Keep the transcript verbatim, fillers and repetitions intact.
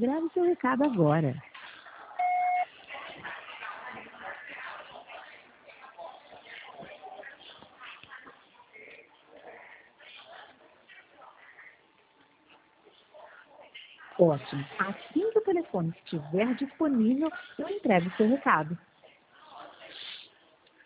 Grave seu recado agora. Ótimo. Assim que o telefone estiver disponível, eu entrego o seu recado.